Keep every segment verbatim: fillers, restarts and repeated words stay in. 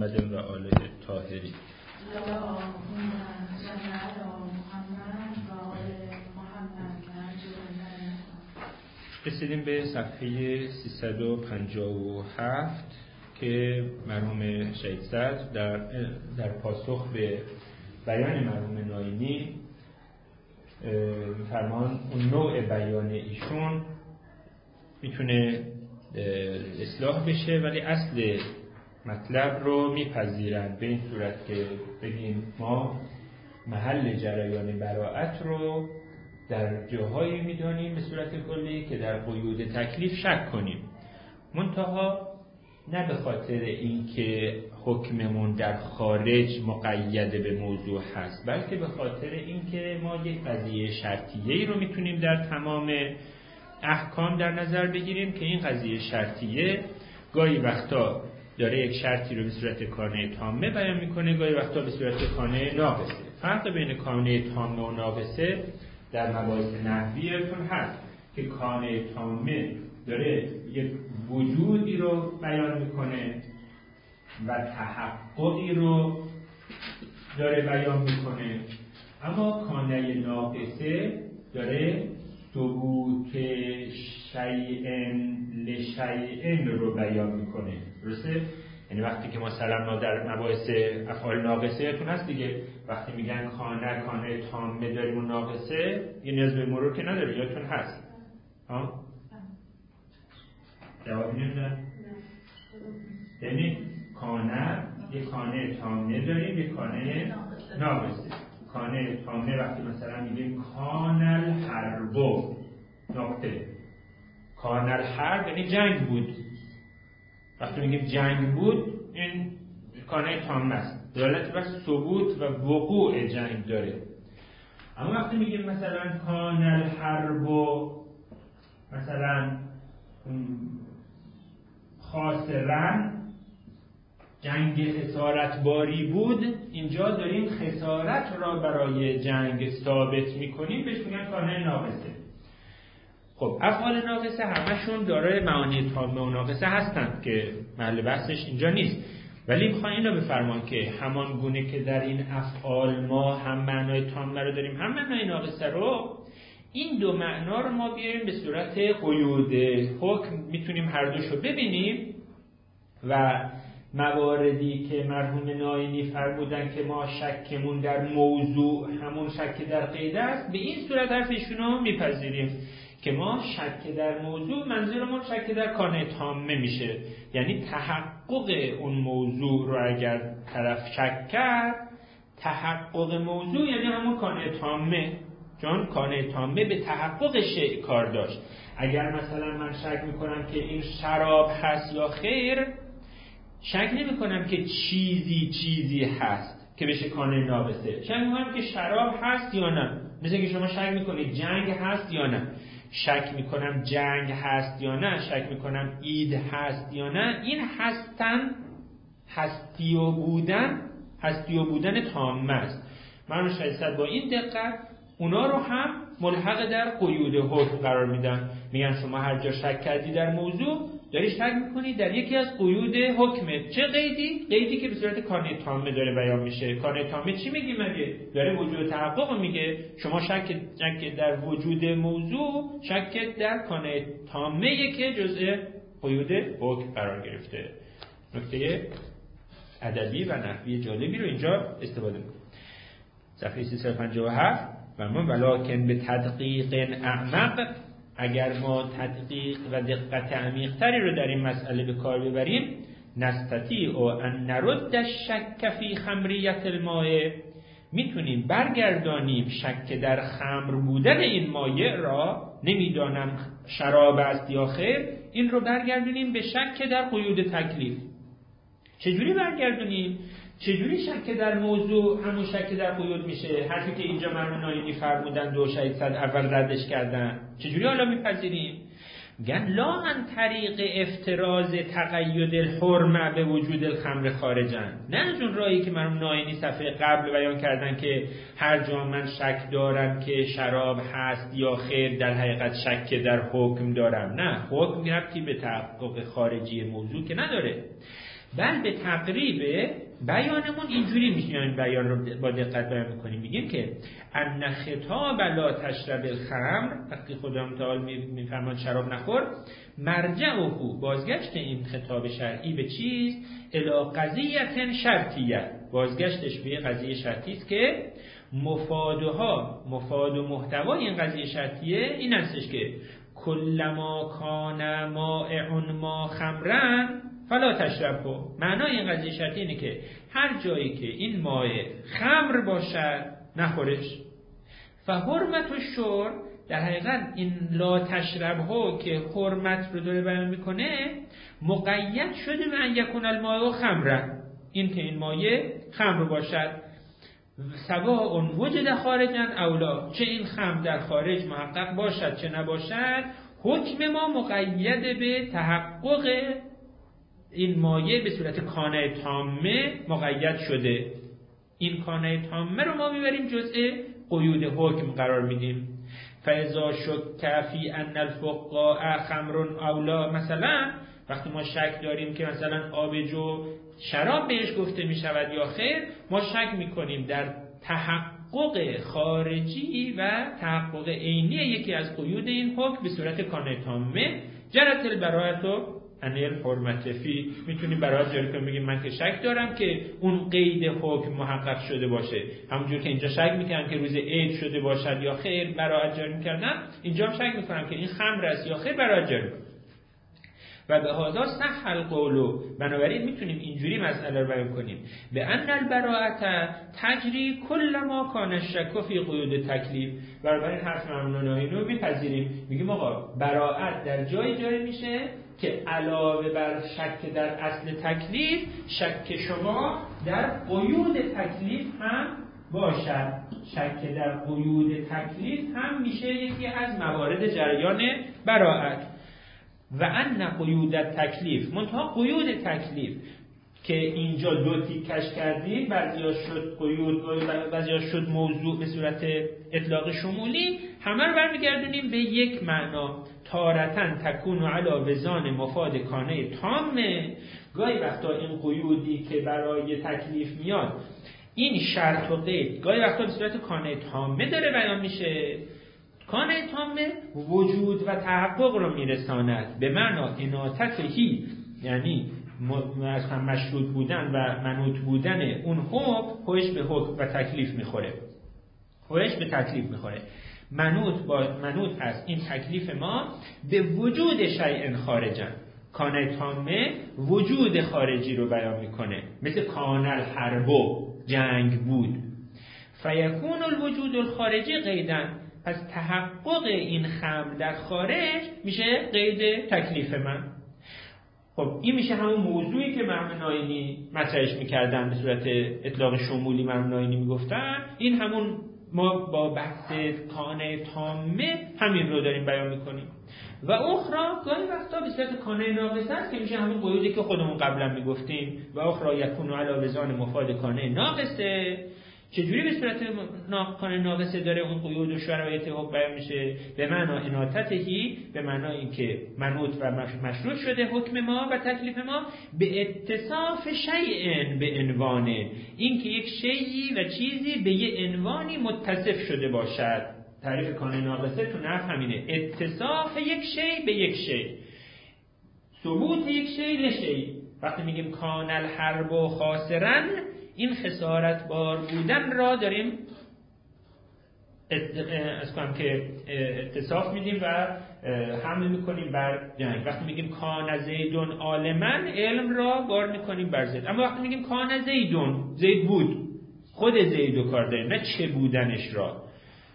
محمد و آل طاهرین. رسیدیم به صفحه سیصد و پنجاه و هفت که مرحوم شهید صدر در, در پاسخ به بیان مرحوم ناینی فرمان اون نوع بیان ایشون میتونه اصلاح بشه ولی اصل مطلب رو میپذیرن، به این صورت که بگیم ما محل جریان براءت رو در جاهایی میدانیم به صورت کلی که در قیود تکلیف شک کنیم، منتها نه به خاطر اینکه حکممون در خارج مقید به موضوع هست، بلکه به خاطر اینکه ما یک قضیه شرطیه‌ای رو میتونیم در تمام احکام در نظر بگیریم که این قضیه شرطیه گاهی وقتا داره یک شرطی رو به صورت کانه تامه بیان میکنه، گاهی وقتا به صورت کانه ناقصه. فرق بین کانه تامه و ناقصه در مباحث نحویتون هست که کانه تامه داره یک وجودی رو بیان میکنه و تحققی رو داره بیان میکنه، اما کانه ناقصه داره ثبوت شیئن لشیئن رو بیان میکنه. درسته؟ یعنی وقتی که مثلا ما در مباحث افعال ناقصه تون هست دیگه، وقتی میگن کانه کانه تامه داریم و ناقصه یه نیاز به مرور که نداره، یادتون هست ها؟ جوابی نمیدن؟ یعنی کانه یه کانه تامه داریم یه کانه ناقصه. کانه تامه وقتی مثلا میگیم کانل حربو نقطه، کانل حرب یعنی جنگ بود، وقتی میگیم جنگ بود این کانه تامه است، دلالت بر ثبوت و وقوع جنگ داره. اما وقتی میگیم مثلا کانل حربو مثلا خاسرن جنگ خسارت باری بود، اینجا داریم خسارت را برای جنگ ثابت میکنیم، بهش میگن کانه ناقصه. خب افعال ناقصه همشون دارای معانی تامه و ناقصه هستند که محل بحثش اینجا نیست، ولی میخوام این رو بفرمان که همان گونه که در این افعال ما هم معنای تامه رو داریم هم معنای ناقصه رو، این دو معنا رو ما بیاریم به صورت قیود حکم میتونیم هر دوشو ببینیم و مواردی که مرحوم ناینی فرمودن که ما شکمون در موضوع همون شک در قید است، به این صورت حرف ایشونو میپذیریم که ما شک در موضوع منظورمون شک در کانه تامه میشه، یعنی تحقق اون موضوع رو اگر طرف شک کرد، تحقق موضوع یعنی همون کانه تامه، چون کانه تامه به تحقق شیء کار داشت. اگر مثلا من شک میکنم که این شراب هست یا خیر، شک نمی کنم که چیزی چیزی هست که بشه کانه ناقصه، شک میکنم که شراب هست یا نه. مثل که شما شک میکنید جنگ هست یا نه، شک میکنم جنگ هست یا نه، شک میکنم عید هست یا نه. این هستن هستی و بودن، هستی و بودن تامه است. من شایسته با این دقت اونا رو هم ملحق در قیود حکم قرار میدن، میگن شما هر جا شک کردی در موضوع داری شک میکنی در یکی از قیود حکمه. چه قیدی؟ قیدی که به صورت کانه تامه داره بیان میشه. کانه تامه چی میگه؟ مگه داره وجود تحقق میگه. شما شک شک در وجود موضوع، شک در کانه تامه که جزء قیود حکم قرار گرفته. نکته ادبی و نحوی جالبی رو اینجا استفاده میکنه. صفحه سیصد و پنجاه و هفت فرمان ولکن به تدقیق اعمق، اگر ما تدقیق و دقت عمیق‌تری رو در این مسئله به کار ببریم، نستطیع ان نرد الشک فی خمریت الماء، میتونیم برگردانیم شک در خمر بودن این مایع را، نمیدانم شراب است یا خیر، این رو برگردونیم به شک در قیود تکلیف. چجوری برگردونیم؟ چجوری شک در موضوع همون شک در قیود میشه؟ حرفی که اینجا مرحوم ناینی فرمودن دو شهید صد اول ردش کردن، چجوری حالا میپذیریم؟ میگن لا عن طریق افتراض تقید الحرمه به وجود الخمر خارجن، نه از اون راهی که مرحوم ناینی صفحه قبل بیان کردن که هر جا من شک دارم که شراب هست یا خیر در حقیقت شک در حکم دارم. نه، حکم ربطی به تحقق خارجی موضوع که نداره. بل به تقریب بیانمون اینجوری میشه، یعنی بیان رو با دقت بیان میکنیم، میگیم که ان خطاب لا تشرب الخمر، وقتی خدا متعال میفرماد شراب نخور، مرجعه بازگشت این خطاب شرعی به چیز الی قضیه شرطیه، بازگشتش به قضیه شرطی است که مفادها مفاد و محتوای این قضیه شرطیه این هستش که کلما کان مائع ما خمرن فلا تشربه. معنای این قضیه شرطی اینه که هر جایی که این مائع خمر باشد نخورش. فحرمت الشرب، در حقیقت این لا تشربه که حرمت رو داره بیان میکنه مقید شده به ان یکون الماء خمرن، این که این مایع خمر باشد. سواء وجد خارجا او لا، چه این خمر در خارج محقق باشد چه نباشد، حکم ما مقید به تحقق این مایع به صورت کانه تامه مقید شده. این کانه تامه رو ما میبریم جزء قیود حکم قرار میدیم. فاذا شک فی ان الفقاء خمر او لا، مثلا وقتی ما شک داریم که مثلا آب جو شراب بهش گفته می شود یا خیر، ما شک می کنیم در تحقق خارجی و تحقق عینی یکی از قیود این حکم به صورت کانه تامه، جرت البراءة عن الحرمة فی. میتونیم براءت جاری کنیم بگیم من که شک دارم که اون قید حکم محقق شده باشه، همونجور که اینجا شک میکنم که روز عید شده باشد یا خیر براءت جاری میکردم، اینجا هم شک میکنم که این خمر است یا خیر براءت جاری کنم. و به هذا صح القول، بنابراین میتونیم اینجوری مسئله رو بیان کنیم به ان البراءة تجری کل ما کان الشک فی قیود تکلیف. بنابراین حرف ممنونانه رو میپذیریم، میگیم آقا براءت در جای جاری میشه که علاوه بر شک در اصل تکلیف، شک شما در قیود تکلیف هم باشد. شک در قیود تکلیف هم میشه یکی از موارد جریان براءت. و ان قیود تکلیف، منتها قیود تکلیف که اینجا دو تیکش کردیم، بعضیا شد قیود بعضیا شد موضوع به صورت اطلاق شمولی، همه رو برمیگردونیم به یک معنا. تارتن تکون علی وزان مفاد کانه تامه، گاهی وقتا این قیودی که برای تکلیف میاد این شرط و قید گاهی وقتا به صورت کانه تامه داره بیان میشه. کانه تامه وجود و تحقق رو میرساند، به معنا اناطتهی، یعنی مشروط بودن و منوط بودن اون حکم خودش به حکم و تکلیف میخوره، خودش به تکلیف میخوره. منوط با منوط از این تکلیف ما به وجود شیء خارجن. کانه تامه وجود خارجی رو بیان میکنه، مثل کان الحرب، جنگ بود. فیکون الوجود الخارجی قیدن، پس تحقق این خمر در خارج میشه قید تکلیف من. خب این میشه همون موضوعی که مرحوم ناینی مطرحش میکردن به صورت اطلاق شمولی. مرحوم ناینی میگفتن این همون، ما با بحث کانه تامه همین رو داریم بیان میکنیم. و اخرى گاهی وقتا به صورت کانه ناقصه است که میشه همون قیودی که خودمون قبلا میگفتیم. و اخرى یکون علی وزان مفاد کانه ناقصه. چجوری به صورت کانه ناقصه داره اون قیود و شرایط حکم بیان میشه؟ به معنا اناطتهی، به معنا اینکه منوط و مشروط شده حکم ما و تکلیف ما به اتصاف شیء به عنوانه، اینکه یک شیئی و چیزی به یه عنوانی متصف شده باشد. تعریف کانه ناقصه تو نحو همینه، اتصاف یک شیء به یک شیء، ثبوت یک شیء لشیء. وقتی میگیم کان الحرب خاسرا، این خسارت بار بودن را داریم از کنم که اتصاف میدیم و حمل میکنیم بر جنگ. وقتی میگیم کان زیدون عالما، علم را بار میکنیم بر زید. اما وقتی میگیم کان زیدون، زید بود، خود زیدو کار داریم، نه چه بودنش را.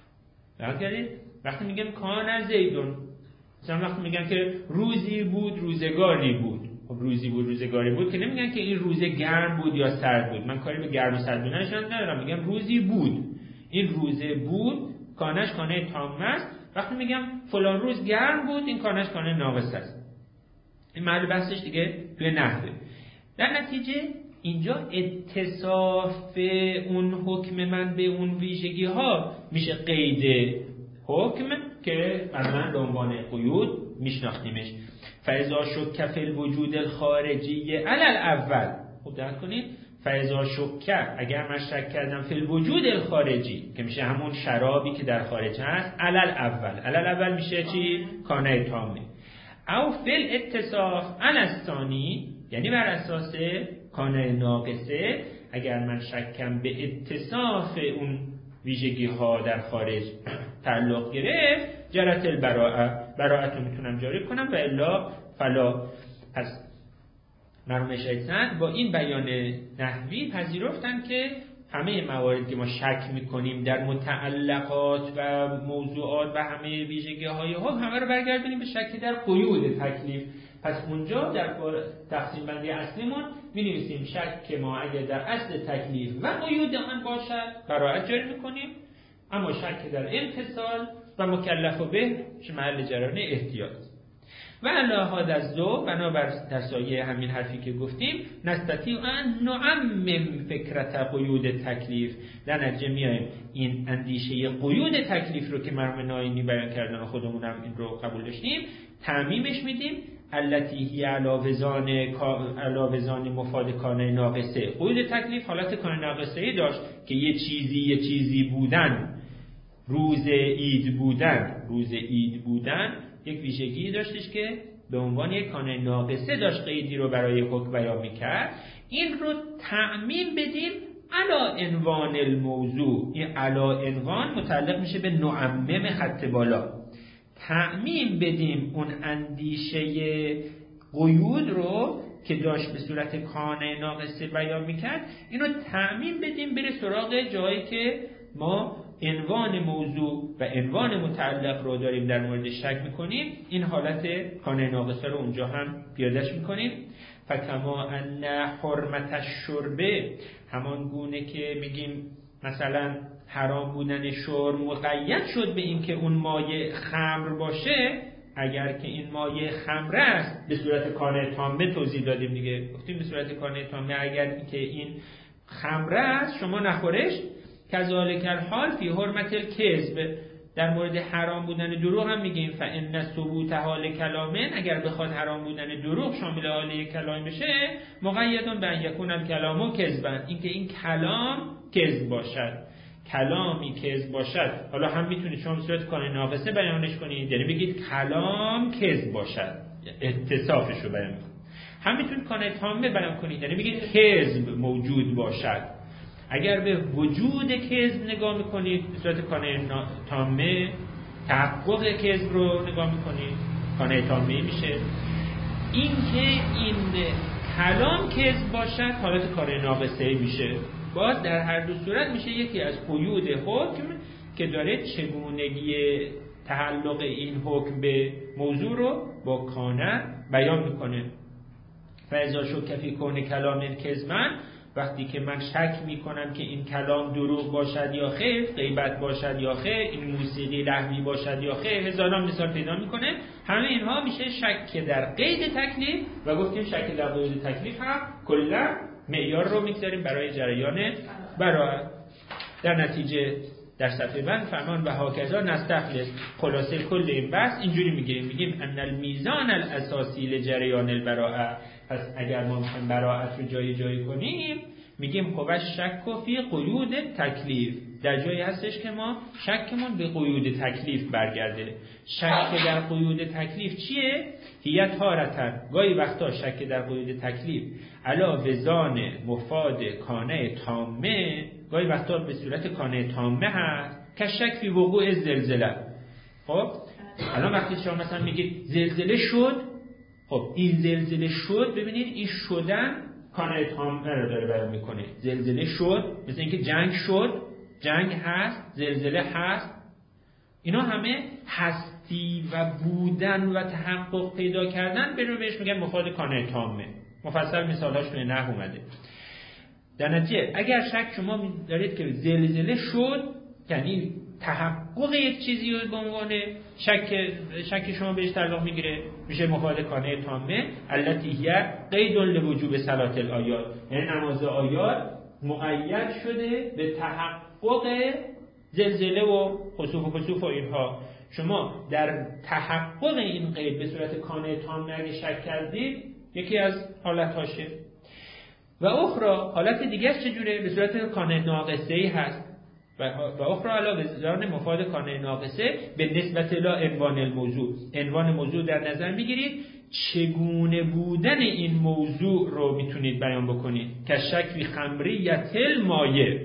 وقتی میگیم کان زیدون، مثلا وقتی میگن که روزی بود روزگاری بود، خب روزی بود روزگاری بود که نمیگن که این روزه گرم بود یا سرد بود. من کاری به گرم و سرد بودنشون ندارم، میگم روزی بود، این روزه بود، کانش کانه تام است. وقتی میگم فلان روز گرم بود، این کانش کانه ناقص است. این محل بحثش دیگه توی نحوه. در نتیجه اینجا اتصاف اون حکم من به اون ویژگی ها میشه قید حکم که مثلا به عنوان قیود میشناختیمش. فاذا شک فی الوجود الخارجی علی الاول. خوب دقت کنید، فاذا شک، اگر من شک کردم فی الوجود الخارجی که میشه همون شرابی که در خارج هست، علی الاول. علی الاول میشه چی؟ کانه تامه. او فی الاتصاف علی الثانی، یعنی بر اساس کانه ناقصه اگر من شکم به اتصاف اون ویژگی ها در خارج تعلق گرفت، جرت البراءه، براءت رو میتونم جاری کنم و الا فلا. پس مرحوم شیطان با این بیان نحوی پذیرفتن که همه مواردی که ما شک میکنیم در متعلقات و موضوعات و همه ویژگی های حکم، همه رو برگردونیم به شک در قیود تکلیف. پس اونجا در تقسیم بندی اصلیمون می‌نویسیم شک ما اگر در اصل تکلیف و قیود آن باشد براءت جاری میکنیم، اما شک در انفصال و مکلف به محل جریان احتیاط. و علاوه بر ذو، بنابر در سایه همین حرفی که گفتیم، نستطیع ان نعمم فکرت قیود تکلیف، در نتیجه میایم این اندیشه قیود تکلیف رو که مرحوم ناینی بیان کردن و خودمون هم این رو قبول داشتیم، تعمیمش میدیم. التی هی علاوزان علاوزان مفاد کانه ناقصه. قیود تکلیف حالت کانه ناقصه داشت که یه چیزی یه چیزی بودن، روز عید بودن روز عید بودن یک ویژگی داشتش که به عنوان یک کانه ناقصه داشت قیدی رو برای حکم بیان میکرد. این رو تعمیم بدیم علا عنوان الموضوع. این علا عنوان متعلق میشه به نعمم خط بالا. تعمیم بدیم اون اندیشه قیود رو که داشت به صورت کانه ناقصه بیان میکرد، اینو تعمیم بدیم بره سراغ جایی که ما عنوان موضوع و عنوان متعلق رو داریم در مورد شک میکنیم، این حالت کانه ناقصه رو اونجا هم پیادهش میکنیم. فکما ان حرمت الشرب، همان گونه که میگیم مثلا حرام بودن شرب مقید شد به این که اون مایه خمر باشه، اگر که این مایه خمر است به صورت کانه تامه توضیح دادیم دیگه، گفتیم به صورت کانه تامه اگر که این خمر است شما نخورش. کذالک الحال فی حرمت الکذب، در مورد حرام بودن دروغ هم میگیم فان ثبوت حال کلامن، اگر بخواد حرام بودن دروغ شامل حال کلام بشه، مقیدون به ان یکون الکلام کذبا، اینکه این کلام کذب باشد، کلامی کذب باشد. حالا هم میتونید شما به صورت کانه ناقصه بیانش کنید، یعنی بگید کلام کذب باشد، اتصافش رو بیان کنید. هم میتونید کانه تامه بیان کنید، یعنی بگید کذب موجود باشد. اگر به وجود کذب نگاه میکنید به صورت کانه تامه، تحقق کذب رو نگاه میکنید، کانه تامه میشه. این که این کلام کذب باشد حالت کانه ناقصه میشه. باز در هر دو صورت میشه یکی از قیود حکم که داره چگونگی تعلق این حکم به موضوع رو با کانه بیان میکنه. فاذا شک فی کون کلام کذبا، وقتی که من شک میکنم که این کلام دروغ باشد یا خیر، غیبت باشد یا خیر، این موسیقی لهوی باشد یا خیر، هزاران مثال پیدا میکنه. همه اینها میشه شک در قید تکلیف و گفتیم شک در قید تکلیف هم کلا معیار رو میگذاریم برای جریان براءت. در نتیجه در صفحه بند فرمان و هاکذا نستخلص، خلاصه کل این بحث اینجوری میگیم میگیم ان المیزان الاساسی لجریان البراءه. پس اگر ما میخوایم براءت رو جای جای کنیم میگیم خب شک فی قیود تکلیف، در جایی هستش که ما شکمون به قیود تکلیف برگرده. شک در قیود تکلیف چیه؟ هیت تارتن، گاهی وقتا شک در قیود تکلیف علا وزان مفاد کانه تامه، گاهی وقتا به صورت کانه تامه هست که شک فی وقوع زلزله. خب الان وقتی شما مثلا میگید زلزله شد، خب این زلزله شد، ببینید این شدن کانه تامه رو داره بیان میکنه. زلزله شد مثل اینکه جنگ شد، جنگ هست، زلزله هست، اینا همه هستی و بودن و تحقق پیدا کردن، به رو بهش میگن مفاد کانه تامه. مفصل مثالاش توی نحو اومده. در نتیجه اگر شک شما دارید که زلزله شد، یعنی تحقق یک چیزی رو به عنوان شک شک شما بهش تعلق میگیره، میشه مفاد کانه تامه التی هی قید لوجوب صلات الآیات، یعنی نماز آیات مقید شده به تحقق زلزله و خسوف و کسوف و اینها. شما در تحقق این قید به صورت کانه تام اگه شک کردید یکی از حالت‌هاشه. و اخرى حالت دیگه چجوره؟ به صورت کانه ناقصه‌ای هست. و اخرى علاوه بر مفاد کانه ناقصه به نسبت الی عنوان الموضوع، عنوان موضوع در نظر میگیرید چگونه بودن این موضوع رو میتونید بیان بکنید که شکلی خمریت المایه.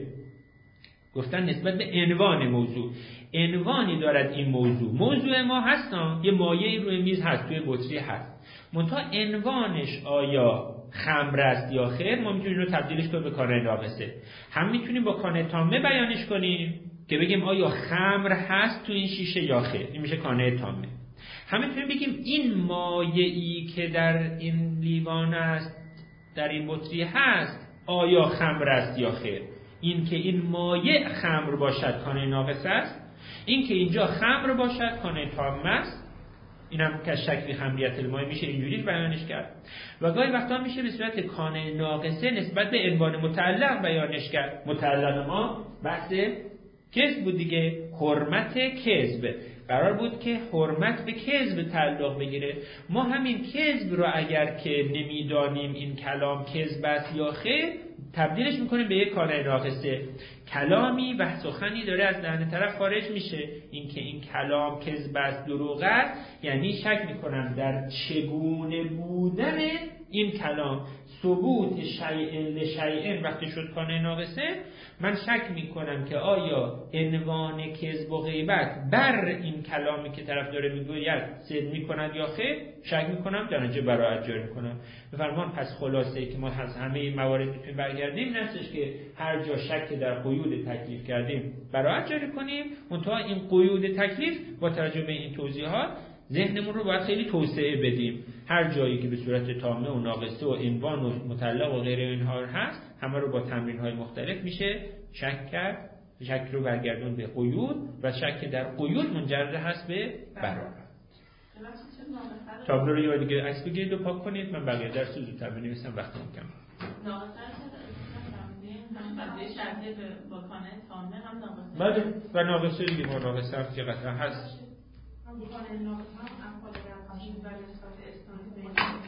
گفتن نسبت به عنوان موضوع، عنوانی دارد این موضوع، موضوع ما هستن یه مایه روی میز هست، توی بطری هست، منتها عنوانش آیا خمر است یا خیر، ما میتونیم رو تبدیلش کنیم به کانه ناقصه. هم میتونیم با کانه تامه بیانش کنیم که بگیم آیا خمر هست تو این شیشه یا خیر، این میشه کانه تامه. هم میتونیم بگیم این مایعی که در این لیوان است، در این بطری هست، آیا خمر است یا خیر. این که این مایع خمر باشد کانه ناقصه است، این که اینجا خمر باشد کانه تامه است. اینم که شکلی خمریت المایه میشه اینجوری بیانش کرد. و گاهی وقتا میشه به صورت کانه ناقصه نسبت به عنوان متعلق بیانش کرد. متعلق ما بحث کذب بود دیگه، حرمت کذب. قرار بود که حرمت به کذب تعلق بگیره. ما همین کذب رو اگر که نمیدانیم این کلام کذب است یا خیر، تبدیلش میکنیم به یک کانه ناقصه. کلامی و سخنی داره از دهن طرف خارج میشه، این که این کلام کذب است، دروغ است، یعنی شک میکنم در چگونه بودن این کلام. ثبوت شیء لشیء وقتی شد کانه ناقصه، من شک میکنم که آیا عنوان کذب و غیبت بر این کلامی که طرف داره میگوید صدق میکند یا خیر، شک میکنم، در نتیجه براءت جاری میکنم. بفرمان پس خلاصه ای که ما از همه این موارد میتونیم برگردیم این هستش که هر جا شک در قیود تکلیف کردیم براءت جاری کنیم. منتها این قیود تکلیف با توجه به این توضیحات ذهنمون رو باید خیلی توسعه بدیم. هر جایی که به صورت تامه و ناقصه و عنوان و متعلق و غیر اینها هست، همه رو با تمرین‌های مختلف میشه شک کرد. شک رو برگردون به قیود و شک در قیود منجر هست به براءت. تابلو رو یه دیگه عکس بگیرید و پاک کنید. من بقیه درس رو زودتر بنویسم وقتی کم. ناقصه هم شرطی با کانه تامه هم ناقصه. بله و ناقصه دیگه ما ناقصه هم که قطعا هست. هم بخانه ناقصه هم افعال رفعی و نسبت اسنادی به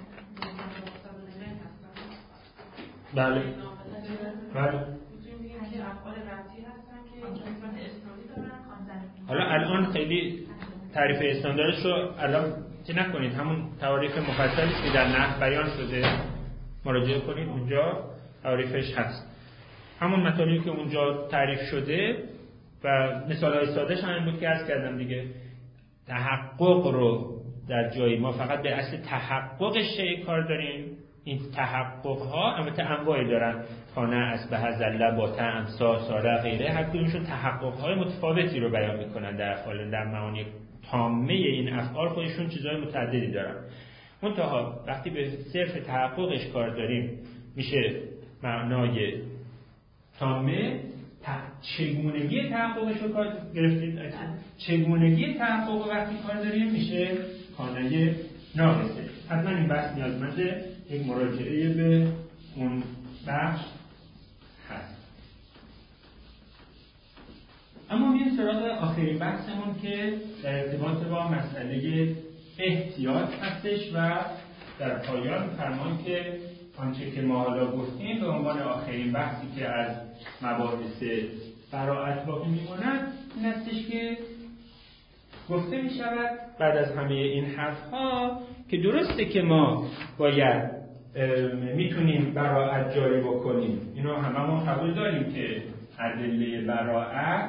بله بله. میتونیم بگیم که افعال رفعی هستن که نسبت اسنادی دارن خواندن. حالا الان خیلی تعریف استانداردش رو الان چه نکنید، همون تعریف مفصلی که در نحو بیان شده مراجعه کنید، اونجا تعریفش هست. همون مطالبی که اونجا تعریف شده و مثال‌های ساده‌ش همین بود که عرض کردم دیگه. تحقق رو در جایی ما فقط به اصل تحقق شیء کار داریم. این تحقق ها البته انواعی دارن، کانه اسبه زله با طعم سا ساره غیره، هر کدومشون تحقق های متفاوتی رو بیان میکنن در افعال. در معانی تامه این افعال خودشون چیزهای متعددی دارن. منتها وقتی به صرف تحققش کار داریم میشه معنای تامه. چگونگی تحققش رو کار گرفتید، چگونگی تحقق وقتی کار داریم میشه کانه ناقصه. حتما این بحث نیازمنده یک مراجعه به اون بخش هست. اما میریم سراغ آخرین بحثمون که در ارتباط با مسئله احتیاط هستش و در پایان فرمان که آنچه که ما حالا گفتیم به عنوان آخرین بحثی که از مباحث براءت باقی میماند این هستش که گفته می شود بعد از همه این حرفها که درسته که ما باید میتونیم براءت جاری بکنیم، اینو هممون قبول داریم که ادله براءت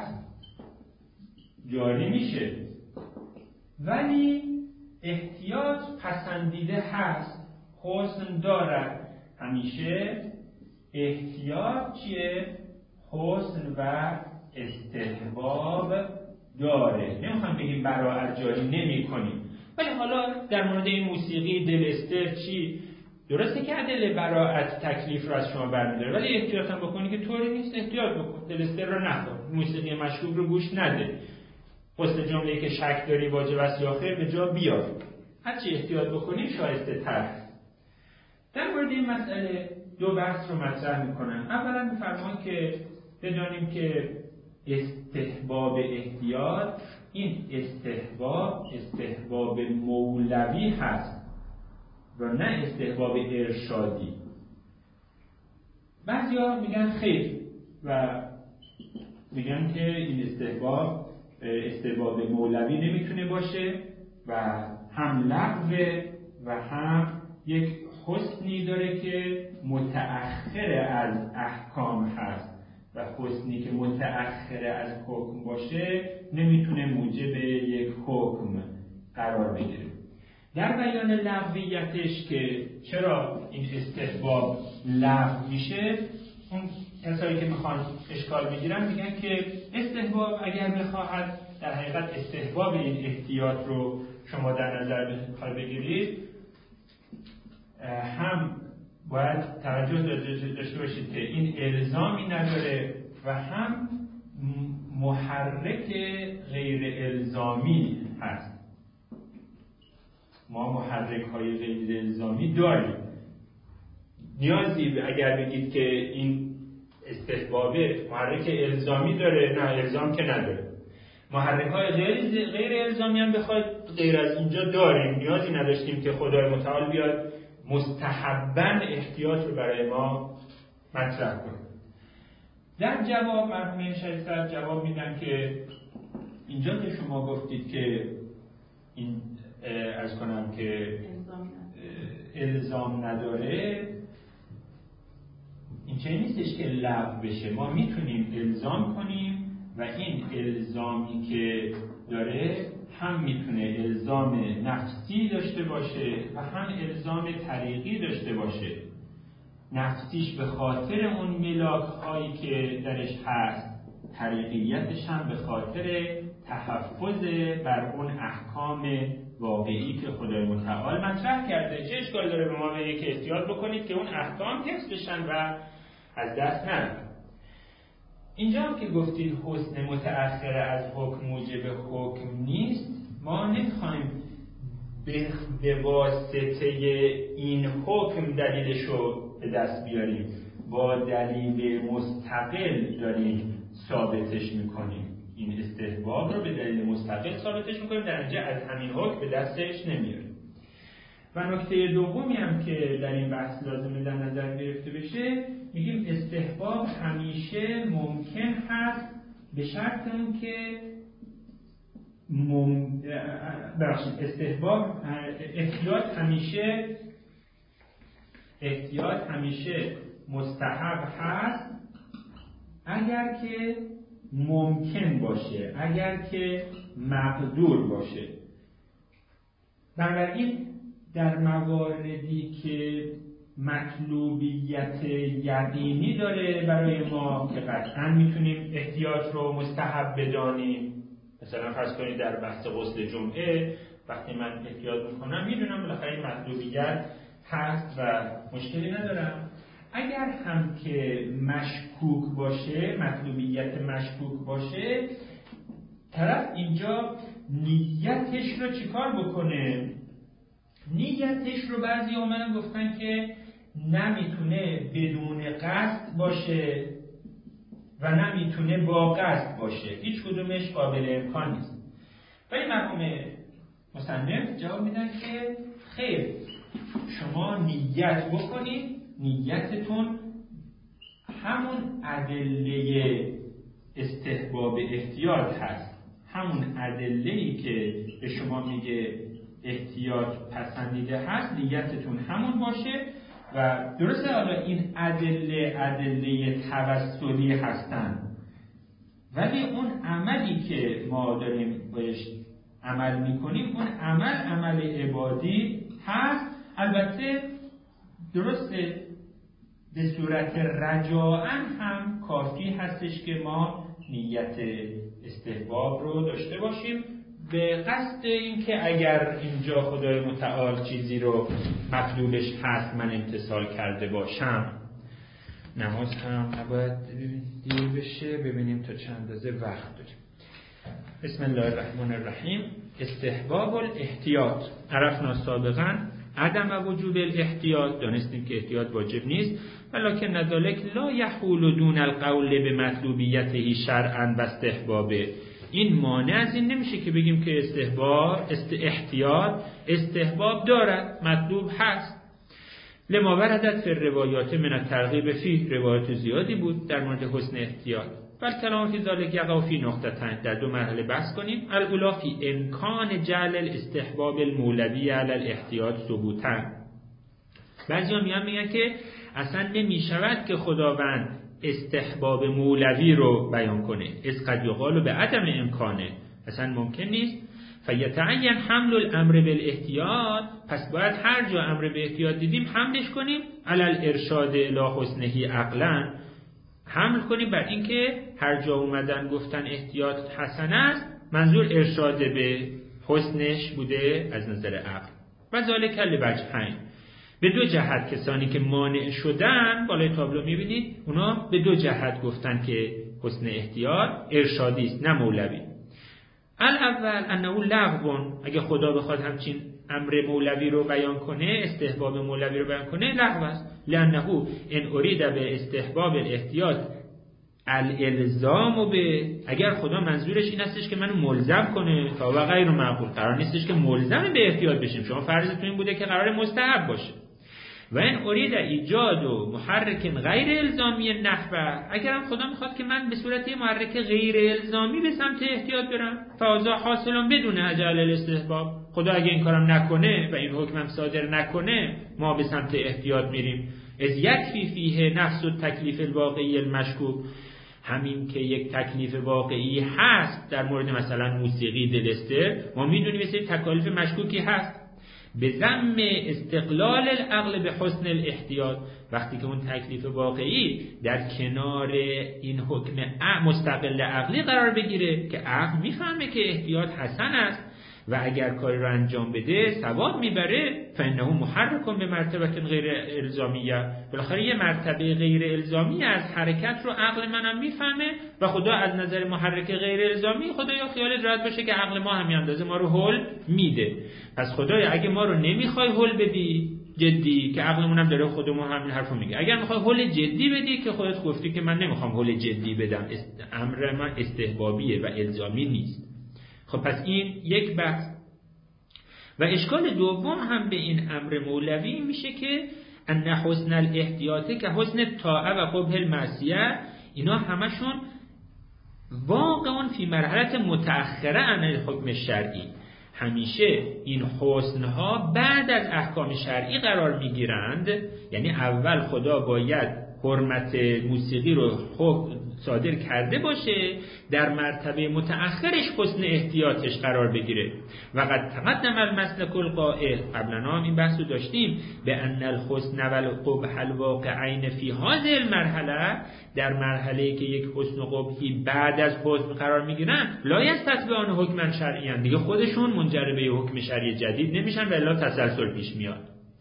جاری میشه، ولی احتیاط پسندیده هست، حسن دارد. همیشه احتیاط چیه؟ حسن و استحباب داره. نمیخوام بگیم براءت جاری نمی کنیم، ولی حالا در مورد این موسیقی دلستر چی؟ درسته که ادله براءت تکلیف رو از شما برمی‌داره، ولی احتیاط هم بکنی که طوری نیست. احتیاط بکن، دلستر رو نخور، موسیقی مشروب رو گوش نده، پست جمله‌ای که شک داری واجب است یا خیر به جا بیار. هرچی احتیاط بکنیم شایسته تر. در مورد این مسئله دو بحث رو مطرح می‌کنم. اولا می‌فرمان که بدانیم که استحباب احتیاط این استحباب استحباب مولوی هست و نه استحباب ارشادی. بعضیا میگن خیر و میگن که این استحباب استحباب مولوی نمیتونه باشه و هم لغوه و هم یک حسنی داره که متأخر از احکام هست و حسنی که متأخر از حکم باشه نمیتونه موجب یک حکم قرار بگیره. در بیان لغویتش که چرا این استحباب لغو میشه، اون کسایی که میخوان اشکال بگیرن میگن که استحباب اگر بخواهد در حقیقت استحباب این احتیاط رو شما در نظر بخوای بگیرید، هم باید توجه داشته باشید که این الزامی نداره و هم محرک غیر الزامی هست. ما محرک های غیر الزامی داریم. نیازی اگر بگید که این استحبابه محرک الزامی داره، نه الزام که نداره. محرک های غیر, غیر الزامی هم بخواید غیر از اینجا داریم، نیازی نداشتیم که خدای متعال بیاد مستحباً احتیاط رو برای ما مطرح کنه. در جواب مرحوم شریف جواب میدن که اینجا که شما گفتید که این از کنم که الزام نداره، این چه نیستش که لغو بشه. ما میتونیم الزام کنیم و این الزامی که داره هم میتونه الزام نفسی داشته باشه و هم الزام طریقی داشته باشه. نفسیش به خاطر اون ملاک هایی که درش هست، طریقیتش هم به خاطر تحفظ بر اون احکام واقعی که خدای متعال مطرح کرده. چه اشکال داره به ما بگه که احتیاط بکنید که اون احکام حفظ بشن و از دست نرن. اینجا هم که گفتید حسن متأخر از حکم موجب حکم نیست، ما نمیخوایم به واسطه این حکم دلیلشو به دست بیاریم، با دلیل مستقل داریم ثابتش میکنیم. این استحباب رو به دلیل مستقل ثابتش میکنیم، در اینجا از همین حکم به دستش نمیاریم. و نکته دومی هم که در این بحث لازمه در نظر گرفته بشه، میگیم استحباب همیشه ممکن هست به شرط اون که مم... بخشید استحباب احتیاط همیشه احتیاط همیشه مستحب هست اگر که ممکن باشه، اگر که مقدور باشه. بنابراین در مواردی که مطلوبیت یقینی داره برای ما که قطعا میتونیم احتیاط رو مستحب بدانیم، مثلا فرض کنید در بحث غسل جمعه وقتی من احتیاط میکنم میدونم بالاخره این مطلوبیت هست و مشکلی ندارم. اگر هم که مشکوک باشه، مطلوبیت مشکوک باشه، طرف اینجا نیتش رو چیکار بکنه؟ نیتش رو بعضی اومدن گفتن که نمیتونه بدون قصد باشه و نمیتونه با قصد باشه، هیچ کدومش قابل امکان نیست. ولی مرحوم مصنف جواب میدن که خیر، شما نیت بکنید، نیتتون همون ادله استحباب احتیاط هست، همون ادله‌ای که به شما میگه احتیاط پسندیده هست، نیتتون همون باشه. و درسته حالا این ادله ادله توسلی هستن، ولی اون عملی که ما داریم باش عمل میکنیم، اون عمل عمل عبادی هست. البته درسته به صورت رجاءً هم کافی هستش که ما نیت استحباب رو داشته باشیم به قصد اینکه اگر اینجا خدای متعال چیزی رو مطلوبش هست من امتثال کرده باشم. نماز هم نباید دیر بشه، ببینیم تا چند اندازه وقت داریم. بسم الله الرحمن الرحیم. استحباب الاحتیاط. عرفنا سابقا عدم وجوب الاحتیاط، دانستیم که احتیاط واجب نیست، ولکن ذلک لا یحول دون القول به مطلوبیته شرعا و استحبابه. این مانع از این نمیشه که بگیم که استحباب است احتیاط استحباب دارد، مطلوب هست. لما وردت فی الروایات من الترغیب فیه، روایات زیادی بود در مورد حسن احتیاط. بل کلام فی ذلک یقع فی نقطتین، در دو مرحله بحث کنیم. الاولی فی امکان جعل الاستحباب المولوی علی الاحتیاط ثبوتا. بعضیا میان میگن که اصلا نمیشود که خداوند استحباب مولوی رو بیان کنه، از قد یقال به عدم امکانه، اصلا ممکن نیست. فیتعین حمل الامر بالاحتیاط، پس باید هر جا امر به احتیاط دیدیم حملش کنیم علی الارشاد الی حسنه عقلا، حمل کنیم بر اینکه هر جا اومدن گفتن احتیاط حسن است، منظور ارشاد به حسنش بوده از نظر عقل. و ذالک لوجهین، به دو جهت کسانی که مانع شدن، بالای تابلو میبینید اونا به دو جهت گفتن که حسن احتیاط ارشادی است نه مولوی. الاول انه لغو، اگه خدا بخواد همچین امر مولوی رو بیان کنه، استحباب مولوی رو بیان کنه، لغو است. لانه ان ارید به استحباب الاحتیاط الالزام به، اگر خدا منظورش این هستش که منو ملزم کنه، تا و غیر معقول، قرار نیستش که ملزم به احتیاط بشیم، شما فرضتون این بوده که قرار مستحب باشه. و این ارید ایجاد و محرک غیر الزامی نحوه، اگرم خدا میخواد که من به صورت محرک غیر الزامی به سمت احتیاط برم، فازا حاصلون بدون اجل الاستحباب، خدا اگه این کارم نکنه و این حکمم صادر نکنه ما به سمت احتیاط میریم. از یکفی فیه نفس و تکلیف الواقعی المشکوک، همین که یک تکلیف واقعی هست در مورد مثلا موسیقی دلستر، ما میدونیم یه سری تکالیف مشکوکی هست. به ذم استقلال العقل به حسن الاحتیاط، وقتی که اون تکلیف واقعی در کنار این حکم مستقل عقلی قرار بگیره که عقل میفهمه که احتیاط حسن است و اگر کاری رو انجام بده ثواب میبره، فانه محرک به مرتبه غیر الزامیه، بالاخره یه مرتبه غیر الزامی از حرکت رو عقل منم میفهمه و خدا از نظر محرک غیر الزامی، خدایا خیالت راحت باشه که عقل ما همین اندازه ما رو هول میده. پس خدایا اگه ما رو نمیخوای هول بدی جدی، که عقلمون هم داره خودمون همین حرفو میگه، اگر میخوای هول جدی بدی که خودت گفتی که من نمیخوام هول جدی بدم، امر من استحبابیه و الزامی نیست. خب پس این یک بحث. و اشکال دوم هم به این امر مولوی میشه که ان حسن الاحتیاط که حسن طاعه و قبح المعصیه، اینا همشون واقعا فی مرحله متأخره عن الحکم شرعی، همیشه این حسنها بعد از احکام شرعی قرار میگیرند. یعنی اول خدا باید حرمت موسیقی رو خوب صادر کرده باشه، در مرتبه متأخرش حسن احتیاطش قرار بگیره. و قد تقدم المسلک القائل، قبلا هم این بحث رو داشتیم، به ان الحسن و القبح الواقعین فی هذه المرحله، در مرحله‌ای که یک حسن و قبحی بعد از حسن قرار میگیرن، لا یستتبعان حکما شرعیان، دیگه خودشون منجر به حکم شرعی جدید نمیشن و الا تسلسل پیش میاد.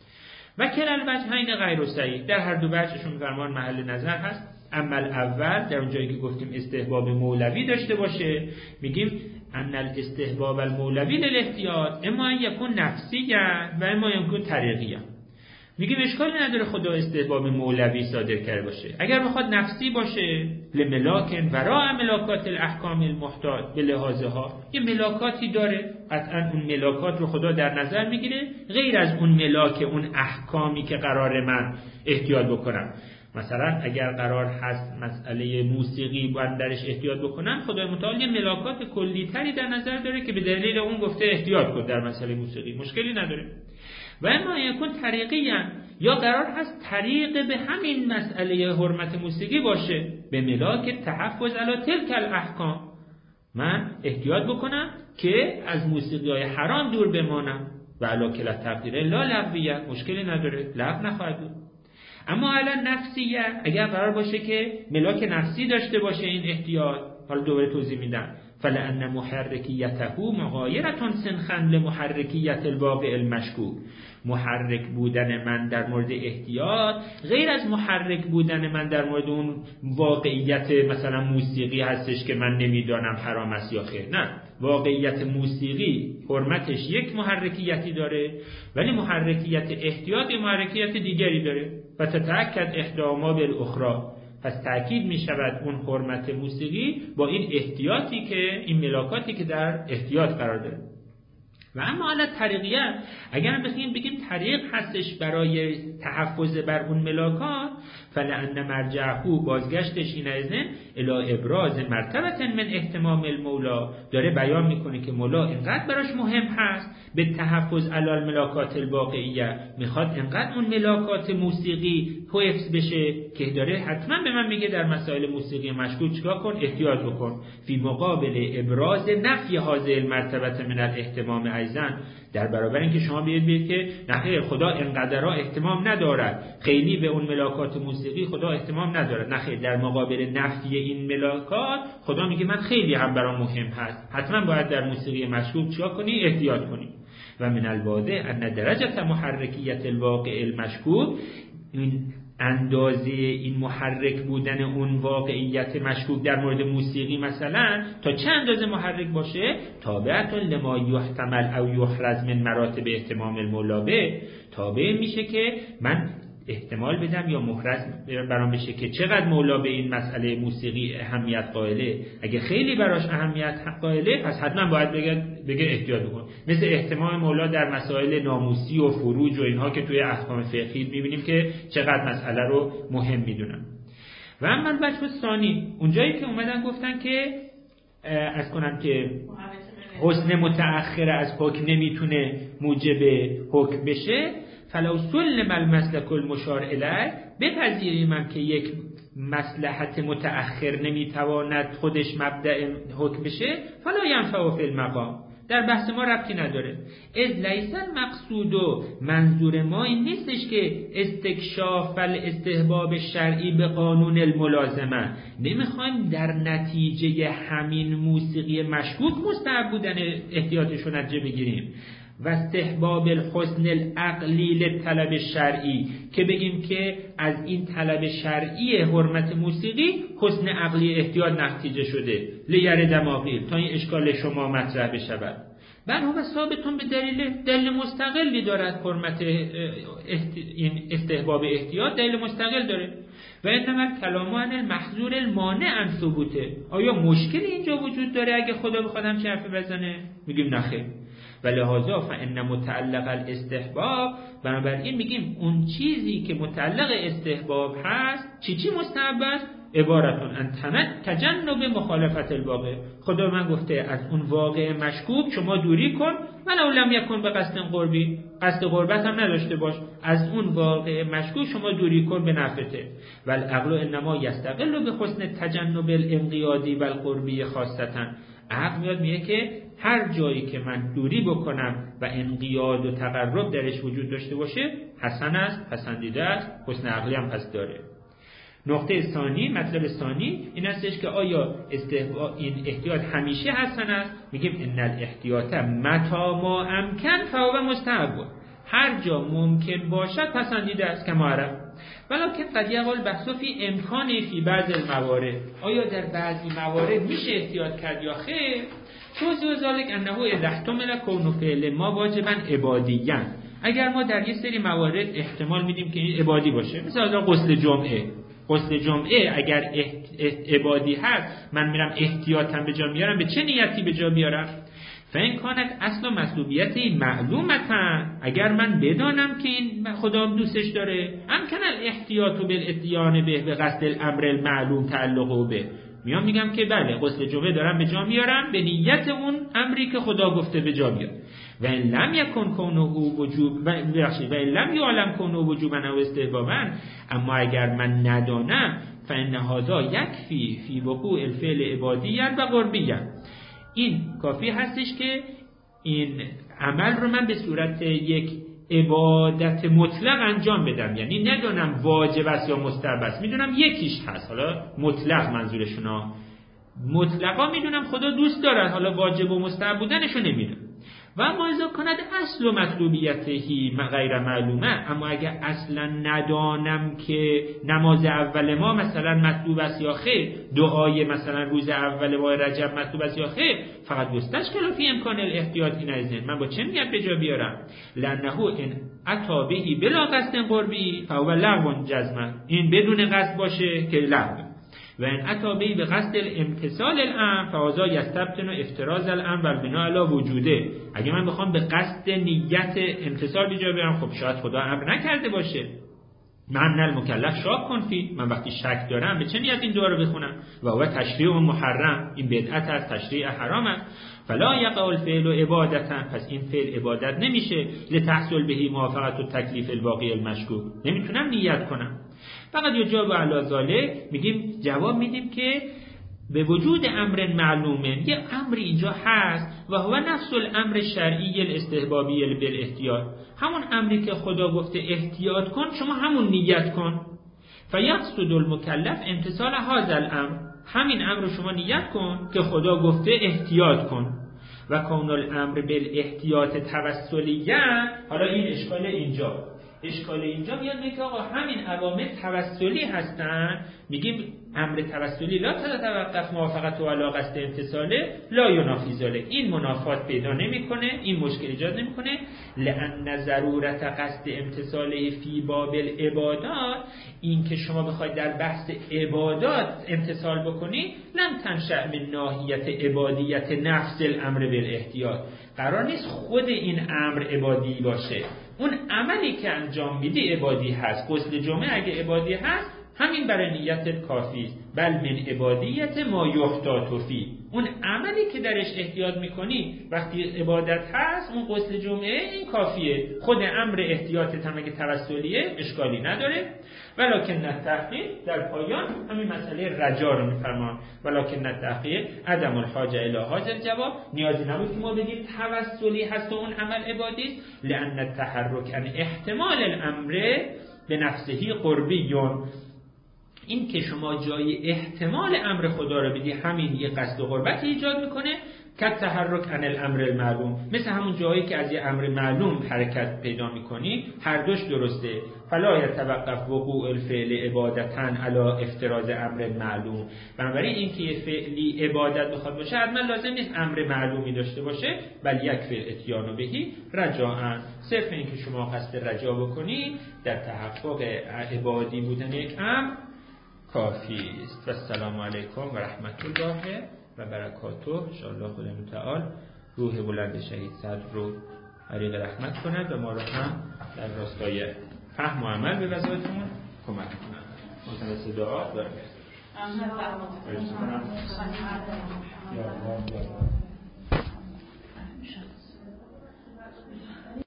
و کل الوجهین غیر صحیح، در هر دو وجهشون فرمان محل نظر هست. اما اول در اون جایی که گفتیم استحباب مولوی داشته باشه، میگیم ان الاستحباب المولوی للاحتیاط اما یکون نفسیه و اما یکون طریقیه. میگیم اشکالی نداره خدا استحباب مولوی صادر کرده باشه، اگر بخواد نفسی باشه لملاکن وراء ملاکات الاحکام المحتاط به لحاظها، یه ملاکاتی داره، قطعا اون ملاکات رو خدا در نظر میگیره غیر از اون ملاک اون احکامی که قرار من احتیاط بکنم. مثلا اگر قرار هست مسئله موسیقی باید درش احتیاط بکنم، خدای متعال یه ملاکات کلی تری در نظر داره که به دلیل اون گفته احتیاط کن در مسئله موسیقی، مشکلی نداره. و اما یکون طریقی هم، یا قرار هست طریق به همین مسئله حرمت موسیقی باشه، به ملاک تحفظ علی تلک الاحکام، من احتیاط بکنم که از موسیقی های حرام دور بمانم و علی کل تقدیر لا لغویه، مشکلی نداره، لغو نخواهد بود. اما الان نفسیه، اگر قرار باشه که ملاک نفسی داشته باشه این احتیاط، حالا دوباره توضیح میدم، فلأن محرکیته مغایرة سنخا لمحرکیت الواقع المشکوک، محرک بودن من در مورد احتیاط غیر از محرک بودن من در مورد اون واقعیت مثلا موسیقی هستش که من نمیدانم حرام است یا خیر. نه، واقعیت موسیقی حرمتش یک محرکیتی داره، ولی محرکیت احتیاط یک محرکیت دیگری داره. و تتأکد احداهما بالاخری، پس تأکید می شود اون حرمت موسیقی با این احتیاطی که این ملاکاتی که در احتیاط قرار داره. و اما حالا طریقیه، اگر بخوایم بگیم طریق هستش برای تحفظ بر اون ملاکات، فلأن مرجعه بازگشتش این ازن الی ابراز مرتبه من اهتمام المولا، داره بیان میکنه که مولا اینقدر براش مهم هست به تحفظ علی الملاکات الواقعیه، میخواد اینقدر اون ملاکات موسیقی حفظ بشه که داره حتما به من میگه در مسائل موسیقی مشکوک چیکار کن؟ احتیاط بکن. فی مقابل ابراز نفی هذه المرتبه من الاهتمام ایزن، در برابر اینکه شما بیاید بگید که نه خدا اینقدرها اهتمام ندارد، خیلی به اون ملاکات موسیقی خدا اهتمام ندارد، نه، در مقابل نفی این ملاکات خدا میگه من خیلی هم برام مهم هست، حتما باید در موسیقی مشکوک چیکار کنی؟ احتیاط کنی. و من الواضح ان درجه محرکیت الواقع المشکوک، این اندازه این محرک بودن اون واقعیت مشکوک در مورد موسیقی مثلا تا چه اندازه محرک باشه، تابعت لما یحتمل او یحرز من مراتب اهتمام المولا به، تابع میشه که من احتمال بدم یا محرز برام بشه که چقدر مولا به این مسئله موسیقی اهمیت قائله. اگه خیلی براش اهمیت قائله پس حتما باید بگه, بگه احتیاط بکن. مثل اهتمام مولا در مسائل ناموسی و فروج و اینها که توی احکام فقهی میبینیم که چقدر مسئله رو مهم میدونن. و اما بچه ثانی، اونجایی که اومدن گفتن که از کنم که حسن متأخر از حکم نمیتونه موجب حکم بشه، فلو سلم المسلک المشار الیه، بپذیریم هم که یک مصلحت متأخر نمیتواند خودش مبدأ حکم بشه، فلا ینفع فی المقام، در بحث ما ربطی نداره. اذ لیس المقصود، و منظور ما این نیستش که استکشاف الاستحباب شرعی به قانون الملازمه، نمیخوایم در نتیجه همین موسیقی مشکوک مستحب بودن احتیاطش رو نتیجه بگیریم و استحباب الحسن العقلی للطلب شرعی، که بگیم که از این طلب شرعی حرمت موسیقی حسن عقلی احتیاط نتیجه شده لیر دماغی، تا این اشکال شما مطرح بشود. بل هو ثابتون به دلیل دلیل مستقلی دارد، حرمت این استحباب احتیاط دلیل مستقل داره. و انما کلام عن المحظور المانع عن ثبوته، آیا مشکلی اینجا وجود داره اگه خدا بخواد هم چه حرفی بزنه؟ میگیم نخیر. و لحاظا فان متعلق الاستحباب، بنابراین میگیم اون چیزی که متعلق استحباب هست چی چی مستحب است؟ عبارتون ان تجنب مخالفت الواقع، خدا من گفته از اون واقع مشکوک شما دوری کن، ولو لم یکن به قصد قربی، قصد قربت هم نداشته باش، از اون واقع مشکوک شما دوری کن به نفعته. و العقل انما یستقل به حسن تجنب الانقیادی و القربی خاصتا، عقل میاد میگه که هر جایی که من دوری بکنم و انقیاد و تقرب درش وجود داشته باشه حسن است، پسندیده است، حسن عقلی هم پس داره. نقطه ثانی، مطلب ثانی این استش که آیا استحباب این احتیاط همیشه حسن است؟ میگیم ان الاحتیاط متى ما امکن فهو مستحب، هر جا ممکن باشد پسندیده است که معرف. ولکن قد یقال بحث فی امکانی فی بعض الموارد، آیا در بعضی موارد میشه احتیاط کرد یا خیر؟ توضیح ذلک انه اذا احتمل کون فعل ما واجبا عبادیا، اگر ما در یه سری موارد احتمال میدیم که این عبادی باشه، مثلا غسل جمعه، غسل جمعه اگر عبادی هست من میرم احتیاطم به جا میارم، به چه نیتی به جا بیارم؟ فین کانت اصل مطلوبیت معلومتا، اگر من بدانم که این خدا دوستش داره، امکن الاحتیاط بالاتیان به به قصد الامر المعلوم تعلق به، میام میگم که بله غسل جمعه دارم به جا میارم به نیت اون امری که خدا گفته به جا بیار. و ان لم یکن کونه وجوب و بخشید و ان لم یعلم کونه وجوبا او استحبابا، اما اگر من ندانم فان هذا یکفی فی وقوع الفعل عبادیا و قربیا، این کافی هستش که این عمل رو من به صورت یک عبادت مطلق انجام بدم، یعنی ندانم واجب است یا مستحب است، میدونم یکیش هست، حالا مطلق منظورشون ها، مطلقا میدونم خدا دوست داره، حالا واجب و مستحب بودنشو نمیدونم. و اما اذا کند اصل و مطلوبیتهی غیر معلومه، اما اگر اصلا ندانم که نماز اول ما مثلا مطلوب است یا خیر، دعای مثلا روز اول ماه رجب مطلوب است یا خیر، فقط گستشکل فی امکان الاحتیاط این از من با چه نیت به جا بیارم؟ لانه ان اتی بهی بلا قصد قربی فهو لغو جزما، این بدون قصد باشه که لغو، و ان اتی بهی به قصد امتثال الامر فهذا یستبطن افتراض الامر و بنا علی وجوده. اگه من بخوام به قصد نیت امتثال به جا بیارم، خب شاید خدا امر نکرده باشه. من المکلف شاک کن فی، من وقتی شک دارم به چه نیت این دعا رو بخونم؟ و هو تشریع محرم، این بدعت از تشریع حرام است. فلا یقع الفعل عبادتا، پس این فعل عبادت نمیشه. لتحصل بهی موافقت التکلیف الباقی المشکوک، نمیتونم نیت کنم. فقط یجاب علی ذلک، میگیم جواب میدیم که به وجود امر معلومه، یه امری اینجا هست و هو نفس الامر شرعی الاستحبابی بالاحتیاط، همون امری که خدا گفته احتیاط کن، شما همون نیت کن. فیقصد المکلف امتثال هذا الامر، همین امر رو شما نیت کن که خدا گفته احتیاط کن. و کون الامر بالاحتیاط توسلیه، حالا این اشکال اینجا اشکال اینجا میاد میگه آقا همین عوامل توسلی هستن، میگیم امر توسلی لا تتوقف موافقت و علی قصد امتثاله لا ینافی ذلک، این منافات پیدا نمیکنه، این مشکل ایجاد نمیکنه. لان ضرورت قصد امتثاله فی باب العبادات، این که شما بخواید در بحث عبادات امتثال بکنی، لم تنشأ من ناحیت عبادیت نفس الامر بالاحتیاط، قرار نیست خود این امر عبادی باشه، اون عملی که انجام میدی عبادی هست. غسل جمعه اگه عبادی هست، همین برای نیتت کافی است. بل من عبادیت ما یحتاط فی، اون عملی که درش احتیاط میکنی وقتی عبادت هست، اون غسل جمعه این کافیه. خود امر احتیاطت هم اگه توسلیه اشکالی نداره. ولکن التحقیق، در پایان همین مسئله رجا رو میفرمان، ولکن التحقیق عدم الحاجه الی هذا الجواب، نیازی نبود که ما بگیم توسلی هست و اون عمل عبادی است. لان التحرک عن احتمال الامر به نفسه قربیون، این که شما جای احتمال امر خدا رو بدی، همین یه قصد و قربتی ایجاد میکنه. که تحرک عن الامر المعلوم، مثل همون جایی که از یه امر معلوم حرکت پیدا میکنی، هر دوش درسته. فلا یتوقف وقوع الفعل عبادتا علی افتراض امر معلوم، بنابراین این که یه فعلی عبادت بخواد باشه حتما لازم نیست امر معلومی داشته باشه، بل یک فعل اتیان بهی رجاء، صرف این که شما قصد رجا بکنی در تحقق عبادی بودن یک امر کافی است. و السلام علیکم و رحمت الله و برکاته. انشاءالله خدا متعال روح بلند شهید صدر رو عریق رحمت کند و ما رو هم در راستای فهم و عمل به وظایفمون کمک کند. متناسب دعا دارم.